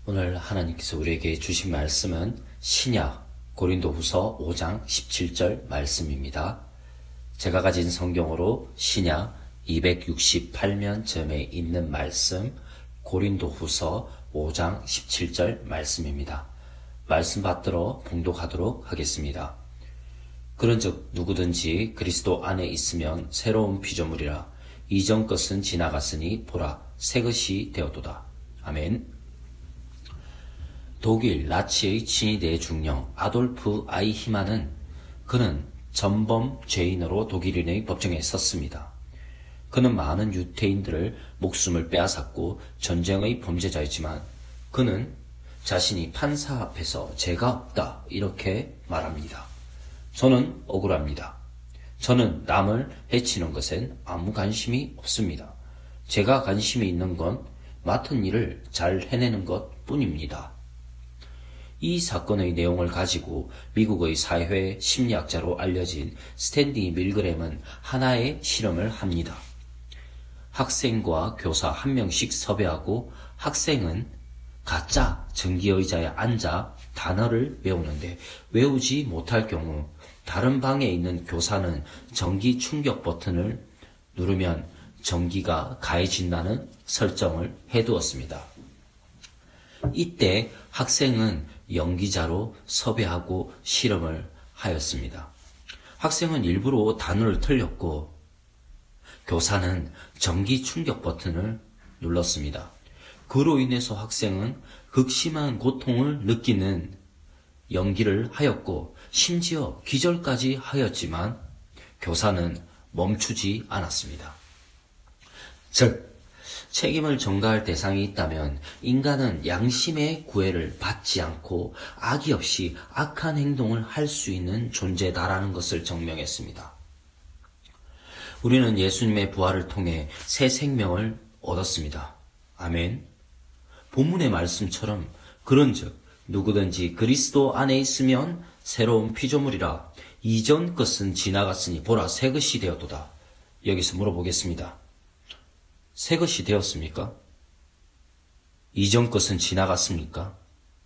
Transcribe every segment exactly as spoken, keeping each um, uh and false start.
오늘 하나님께서 우리에게 주신 말씀은 신약 고린도후서 오 장 십칠 절 말씀입니다. 제가 가진 성경으로 신약 이백육십팔 면점에 있는 말씀 고린도후서 오 장 십칠 절 말씀입니다. 말씀 받들어 봉독하도록 하겠습니다. 그런즉 누구든지 그리스도 안에 있으면 새로운 피조물이라. 이전 것은 지나갔으니 보라 새 것이 되었도다. 아멘. 독일 나치의 친위 대중령 아돌프 아이히만은 그는 전범 죄인으로 독일인의 법정에 섰습니다. 그는 많은 유태인들을 목숨을 빼앗았고 전쟁의 범죄자였지만 그는 자신이 판사 앞에서 죄가 없다 이렇게 말합니다. 저는 억울합니다. 저는 남을 해치는 것엔 아무 관심이 없습니다. 제가 관심이 있는 건 맡은 일을 잘 해내는 것 뿐입니다. 이 사건의 내용을 가지고 미국의 사회 심리학자로 알려진 스탠리 밀그램은 하나의 실험을 합니다. 학생과 교사 한 명씩 섭외하고 학생은 가짜 전기의자에 앉아 단어를 외우는데 외우지 못할 경우 다른 방에 있는 교사는 전기 충격 버튼을 누르면 전기가 가해진다는 설정을 해두었습니다. 이때 학생은 연기자로 섭외하고 실험을 하였습니다. 학생은 일부러 단어를 틀렸고 교사는 전기 충격 버튼을 눌렀습니다. 그로 인해서 학생은 극심한 고통을 느끼는 연기를 하였고 심지어 기절까지 하였지만 교사는 멈추지 않았습니다. 즉 책임을 전가할 대상이 있다면 인간은 양심의 구애를 받지 않고 악의 없이 악한 행동을 할 수 있는 존재다라는 것을 증명했습니다. 우리는 예수님의 부활을 통해 새 생명을 얻었습니다. 아멘. 본문의 말씀처럼 그런즉 누구든지 그리스도 안에 있으면 새로운 피조물이라. 이전 것은 지나갔으니 보라 새 것이 되었도다. 여기서 물어보겠습니다. 새 것이 되었습니까? 이전 것은 지나갔습니까?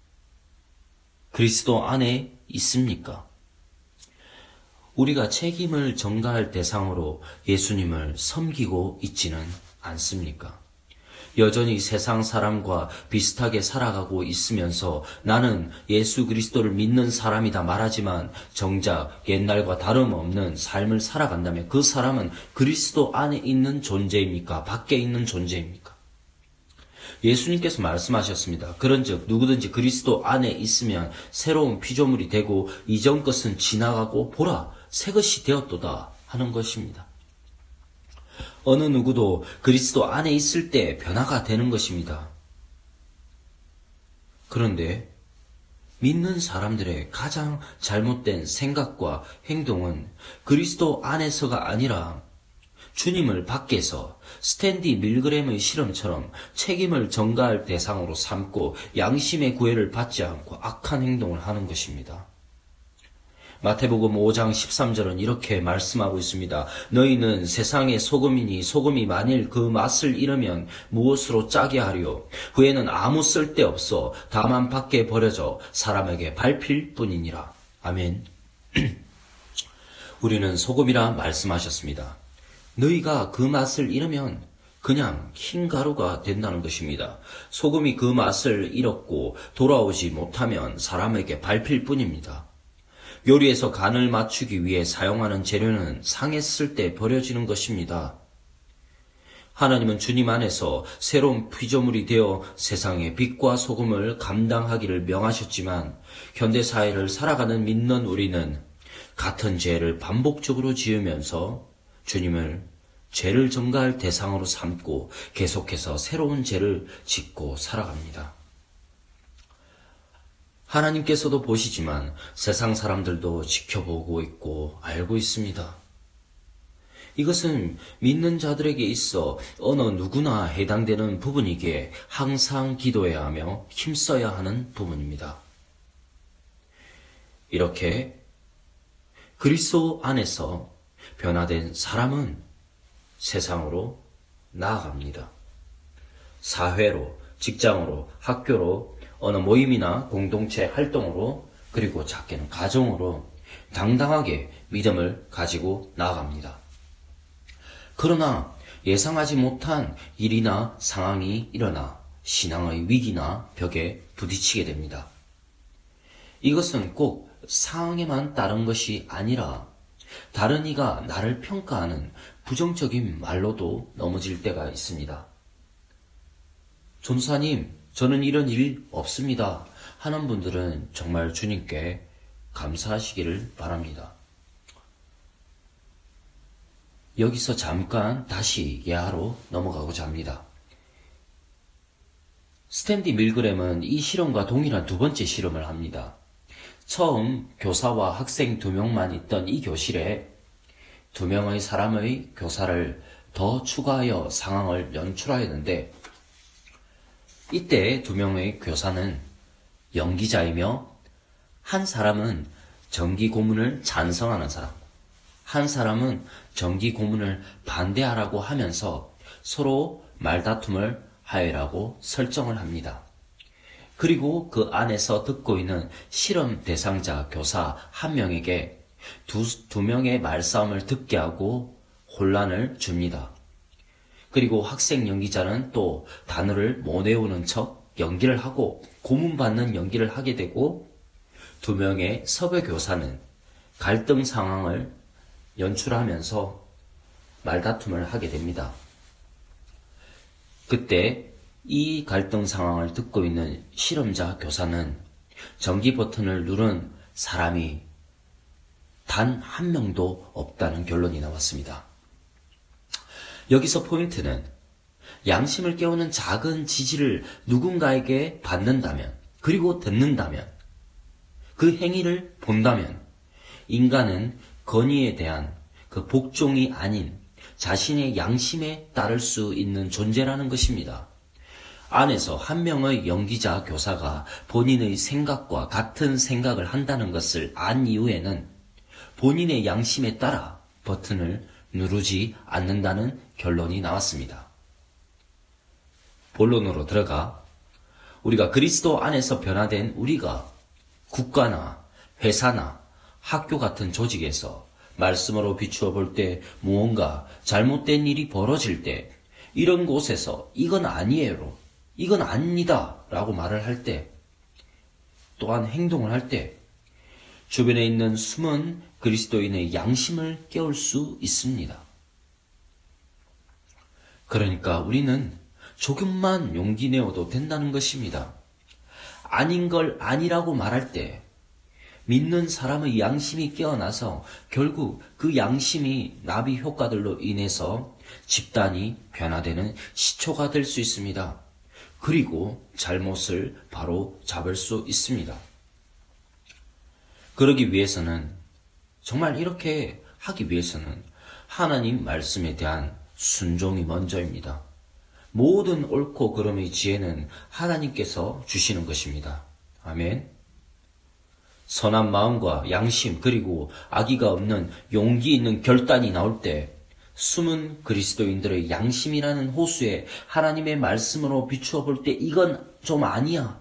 그리스도 안에 있습니까? 우리가 책임을 전가할 대상으로 예수님을 섬기고 있지는 않습니까? 여전히 세상 사람과 비슷하게 살아가고 있으면서 나는 예수 그리스도를 믿는 사람이다 말하지만 정작 옛날과 다름없는 삶을 살아간다면 그 사람은 그리스도 안에 있는 존재입니까? 밖에 있는 존재입니까? 예수님께서 말씀하셨습니다. 그런즉 누구든지 그리스도 안에 있으면 새로운 피조물이 되고 이전 것은 지나가고 보라 새 것이 되었도다 하는 것입니다. 어느 누구도 그리스도 안에 있을 때 변화가 되는 것입니다. 그런데 믿는 사람들의 가장 잘못된 생각과 행동은 그리스도 안에서가 아니라 주님을 밖에서 스탠리 밀그램의 실험처럼 책임을 전가할 대상으로 삼고 양심의 구애를 받지 않고 악한 행동을 하는 것입니다. 마태복음 오 장 십삼 절은 이렇게 말씀하고 있습니다. 너희는 세상의 소금이니 소금이 만일 그 맛을 잃으면 무엇으로 짜게 하리요? 후에는 아무 쓸데없어 다만 밖에 버려져 사람에게 밟힐 뿐이니라. 아멘. 우리는 소금이라 말씀하셨습니다. 너희가 그 맛을 잃으면 그냥 흰 가루가 된다는 것입니다. 소금이 그 맛을 잃었고 돌아오지 못하면 사람에게 밟힐 뿐입니다. 요리에서 간을 맞추기 위해 사용하는 재료는 상했을 때 버려지는 것입니다. 하나님은 주님 안에서 새로운 피조물이 되어 세상의 빛과 소금을 감당하기를 명하셨지만 현대사회를 살아가는 믿는 우리는 같은 죄를 반복적으로 지으면서 주님을 죄를 전가할 대상으로 삼고 계속해서 새로운 죄를 짓고 살아갑니다. 하나님께서도 보시지만 세상 사람들도 지켜보고 있고 알고 있습니다. 이것은 믿는 자들에게 있어 어느 누구나 해당되는 부분이기에 항상 기도해야 하며 힘써야 하는 부분입니다. 이렇게 그리스도 안에서 변화된 사람은 세상으로 나아갑니다. 사회로, 직장으로, 학교로, 어느 모임이나 공동체 활동으로 그리고 작게는 가정으로 당당하게 믿음을 가지고 나아갑니다. 그러나 예상하지 못한 일이나 상황이 일어나 신앙의 위기나 벽에 부딪히게 됩니다. 이것은 꼭 상황에만 따른 것이 아니라 다른 이가 나를 평가하는 부정적인 말로도 넘어질 때가 있습니다. 전사님, 저는 이런 일 없습니다 하는 분들은 정말 주님께 감사하시기를 바랍니다. 여기서 잠깐 다시 예화로 넘어가고자 합니다. 스탠디 밀그램은 이 실험과 동일한 두 번째 실험을 합니다. 처음 교사와 학생 두 명만 있던 이 교실에 두 명의 사람의 교사를 더 추가하여 상황을 연출하였는데, 이때 두 명의 교사는 연기자이며 한 사람은 정기 고문을 찬성하는 사람, 한 사람은 정기 고문을 반대하라고 하면서 서로 말다툼을 하여라고 설정을 합니다. 그리고 그 안에서 듣고 있는 실험 대상자 교사 한 명에게 두, 두 명의 말싸움을 듣게 하고 혼란을 줍니다. 그리고 학생 연기자는 또 단어를 못 외우는 척 연기를 하고 고문받는 연기를 하게 되고, 두 명의 섭외 교사는 갈등 상황을 연출하면서 말다툼을 하게 됩니다. 그때 이 갈등 상황을 듣고 있는 실험자 교사는 전기 버튼을 누른 사람이 단 한 명도 없다는 결론이 나왔습니다. 여기서 포인트는 양심을 깨우는 작은 지지를 누군가에게 받는다면, 그리고 듣는다면, 그 행위를 본다면 인간은 건의에 대한 그 복종이 아닌 자신의 양심에 따를 수 있는 존재라는 것입니다. 안에서 한 명의 연기자 교사가 본인의 생각과 같은 생각을 한다는 것을 안 이후에는 본인의 양심에 따라 버튼을 누르지 않는다는 결론이 나왔습니다. 본론으로 들어가 우리가 그리스도 안에서 변화된 우리가 국가나 회사나 학교 같은 조직에서 말씀으로 비추어 볼 때 무언가 잘못된 일이 벌어질 때, 이런 곳에서 이건 아니에요, 이건 아닙니다 라고 말을 할 때, 또한 행동을 할 때 주변에 있는 숨은 그리스도인의 양심을 깨울 수 있습니다. 그러니까 우리는 조금만 용기 내어도 된다는 것입니다. 아닌 걸 아니라고 말할 때 믿는 사람의 양심이 깨어나서 결국 그 양심이 나비 효과들로 인해서 집단이 변화되는 시초가 될 수 있습니다. 그리고 잘못을 바로 잡을 수 있습니다. 그러기 위해서는, 정말 이렇게 하기 위해서는 하나님 말씀에 대한 순종이 먼저입니다. 모든 옳고 그름의 지혜는 하나님께서 주시는 것입니다. 아멘. 선한 마음과 양심, 그리고 악의가 없는 용기 있는 결단이 나올 때 숨은 그리스도인들의 양심이라는 호수에 하나님의 말씀으로 비추어 볼 때 이건 좀 아니야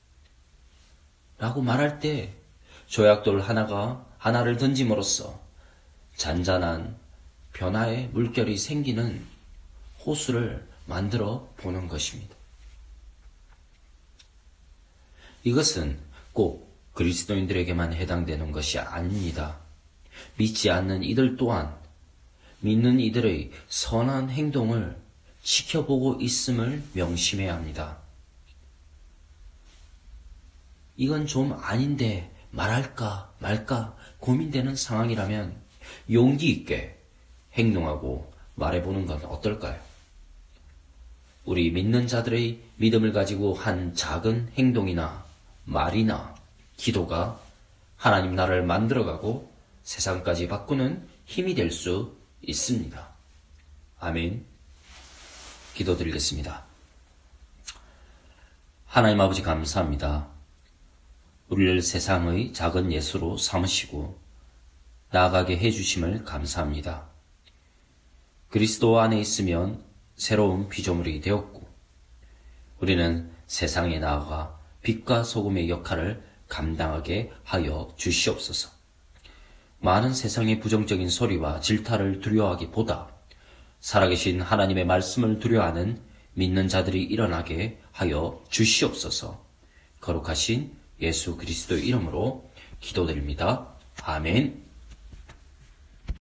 라고 말할 때 조약돌 하나가 하나를 던짐으로써 잔잔한 변화의 물결이 생기는 호수를 만들어 보는 것입니다. 이것은 꼭 그리스도인들에게만 해당되는 것이 아닙니다. 믿지 않는 이들 또한 믿는 이들의 선한 행동을 지켜보고 있음을 명심해야 합니다. 이건 좀 아닌데 말할까 말까 고민되는 상황이라면 용기 있게 행동하고 말해보는 건 어떨까요? 우리 믿는 자들의 믿음을 가지고 한 작은 행동이나 말이나 기도가 하나님 나라를 만들어가고 세상까지 바꾸는 힘이 될 수 있습니다. 아멘. 기도드리겠습니다. 하나님 아버지 감사합니다. 우리를 세상의 작은 예수로 삼으시고 나아가게 해주심을 감사합니다. 그리스도 안에 있으면 새로운 피조물이 되었고 우리는 세상에 나아가 빛과 소금의 역할을 감당하게 하여 주시옵소서. 많은 세상의 부정적인 소리와 질타를 두려워하기보다 살아계신 하나님의 말씀을 두려워하는 믿는 자들이 일어나게 하여 주시옵소서. 거룩하신 예수 그리스도의 이름으로 기도드립니다. 아멘.